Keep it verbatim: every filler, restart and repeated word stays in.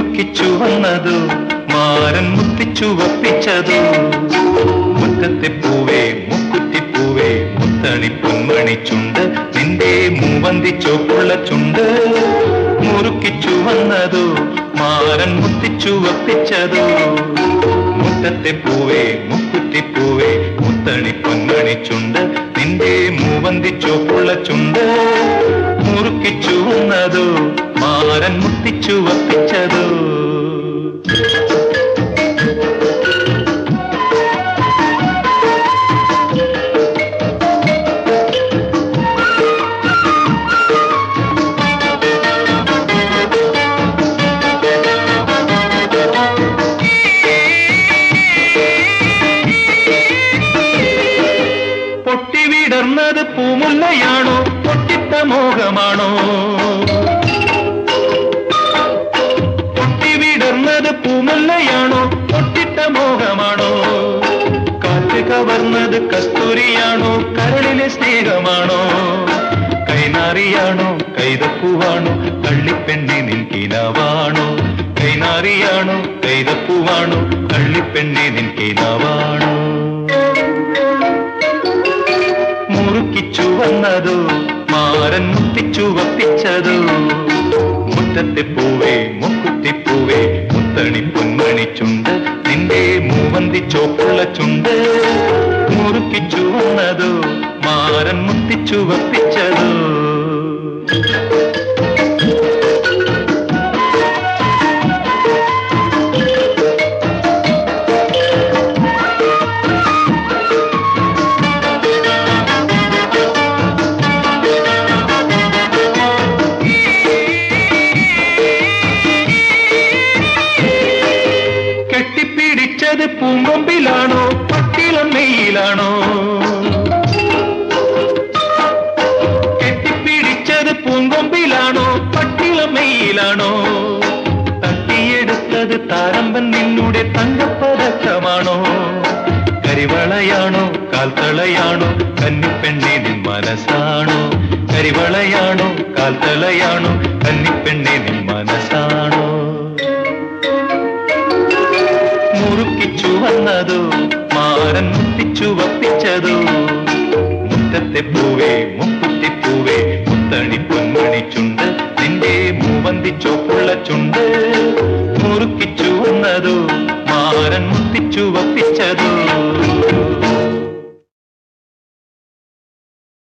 മുറുക്കിച്ചു വന്നതു മാരൻ മുത്തിച്ചു വപ്പിച്ചതു മുറ്റത്തെ പൂവേ മുക്കുറ്റിപ്പൂവേ മുത്തണി പൊന്മണി ചുണ്ട് നിന്റെ മൂവന്തി ചോപ്പുള്ള ചുണ്ട് മുറുക്കിച്ചു വന്നതു മാരൻ മുത്തിച്ചു വപ്പിച്ചതു മുറ്റത്തെ പൂവേ മുക്കുറ്റിപ്പൂവേ മുത്തണി പൊന്മണി ചുണ്ട് നിന്റെ മൂവന്തി ചോപ്പുള്ള ചുണ്ട് മുറുക്കിച്ചു വന്നതു മാരൻ മുത്തിച്ചു വപ്പിച്ചതു പൊട്ടിവിടർന്നത് പൂമുല്ലയാണോ പൊട്ടിട്ട മോഹമാണോ പൊട്ടിവിടർന്നത് പൂമുല്ലയാണോ പൊട്ടിട്ട മോഹമാണോ കാറ്റ് കവർന്നത് കസ്തൂരിയാണോ കരളിലെ സ്നേഹമാണോ കൈനാറിയാണോ കൈതപ്പൂവാണോ കള്ളിപ്പെണ്ണി നിൻകിനാവാണോ കൈനാറിയാണോ കൈതപ്പൂവാണോ കള്ളിപ്പെണ്ണി നിൻകിനാവാണോ മുറുക്കിച്ചു വന്നതു മാരൻ മുത്തിച്ചു വപ്പിച്ചതു മുറ്റത്തെ പൂവേ മുക്കുറ്റിപ്പൂവേ മുത്തണി പൊന്മണി ചുണ്ട് നിന്റെ മൂവന്തി ചോപ്പുള്ള ചുണ്ട് മുറുക്കിച്ചു വന്നതു മാരൻ മുത്തിച്ചു വപ്പിച്ചതു കെട്ടിപ്പിടിച്ചത് പൂങ്കൊമ്പിലാണോ പട്ടിളം മെയ്യിലാണോ കെട്ടിപ്പിടിച്ചത് പൂങ്കൊമ്പിലാണോ പട്ടിളം മെയ്യിലാണോ തട്ടിയെടുത്തത് താരമ്പൻ നിന്നുടെ തങ്കപ്പതക്കമാണോ കരിവളയാണോ കാൽത്തളയാണോ കന്നിപ്പെണ്ണേ നിൻ മനസ്സാണോ കരിവളയാണോ കാൽത്തളയാണോ കന്നിപ്പെണ്ണേ നിൻ മനസ്സാണോ മുറുക്കിച്ചു വന്നതു മാരൻ മുത്തിച്ചു വപ്പിച്ചതു മുറ്റത്തെ പൂവേ മുക്കുറ്റിപ്പൂവേ മുത്തണി പൊന്മണി ചുണ്ട് നിന്റെ മൂവന്തി ചോപ്പുള്ള ചുണ്ട് മുറുക്കിച്ചു വന്നതു മാരൻ മുത്തിച്ചു വപ്പിച്ചതു